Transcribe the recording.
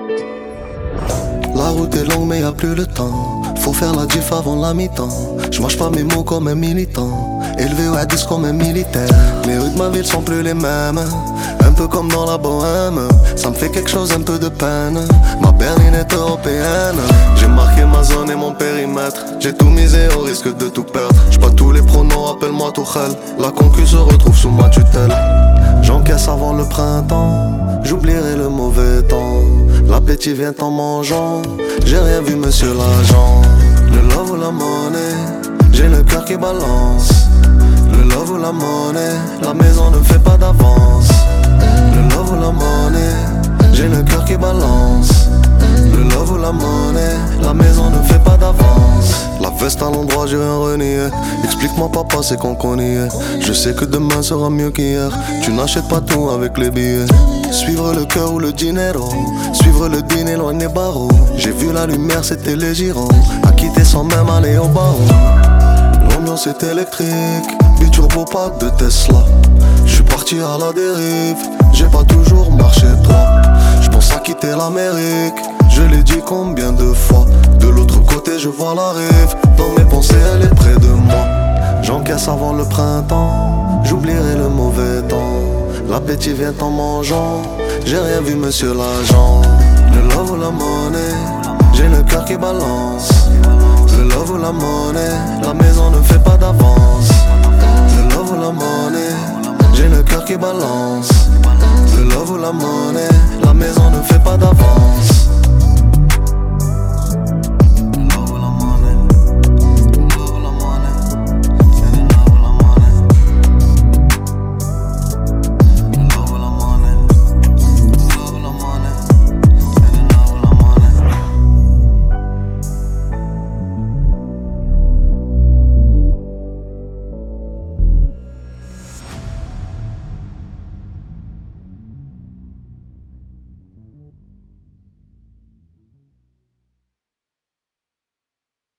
La route est longue mais y'a plus le temps. Faut faire la diff avant la mi-temps. J'mâche pas mes mots comme un militant. Élevé au hadith comme un militaire. Les rues de ma ville sont plus les mêmes. Un peu comme dans la bohème. Ça me fait quelque chose, un peu de peine. Ma berline est européenne. J'ai marqué ma zone et mon périmètre. J'ai tout misé au risque de tout perdre. J'pas tous les pronoms, appelle-moi Tuchel. La concu se retrouve sous ma tutelle. J'encaisse avant le printemps. J'oublierai le mauvais temps. L'appétit vient en mangeant. J'ai rien vu monsieur l'agent. Le love ou la monnaie, j'ai le cœur qui balance. Le love ou la monnaie, la maison ne fait pas d'avance. Le love ou la monnaie, j'ai le cœur qui balance. Le love ou la monnaie, la maison ne fait pas d'avance. La veste à l'endroit, j'ai rien renié. Explique-moi papa, c'est qu'on y est. Je sais que demain sera mieux qu'hier. Tu n'achètes pas tout avec les billets. Suivre le cœur ou le dinero. Suivre le dîner loin des barreaux. J'ai vu la lumière, c'était les girons. À quitter sans même aller au barreau. L'ambiance est électrique. Biturbo, pas de Tesla. J'suis parti à la dérive. J'ai pas toujours marché droit. J'pense à quitter l'Amérique. Je l'ai dit combien de fois. De l'autre côté je vois la rive. Dans mes pensées elle est près de moi. J'encaisse avant le printemps. J'oublierai le mauvais temps. L'appétit vient en mangeant. J'ai rien vu monsieur l'agent. Le love ou la monnaie, j'ai le cœur qui balance. Le love ou la monnaie, la maison ne fait pas d'avance. Le love ou la monnaie, j'ai le cœur qui balance. Le love ou la monnaie, la maison ne fait pas d'avance.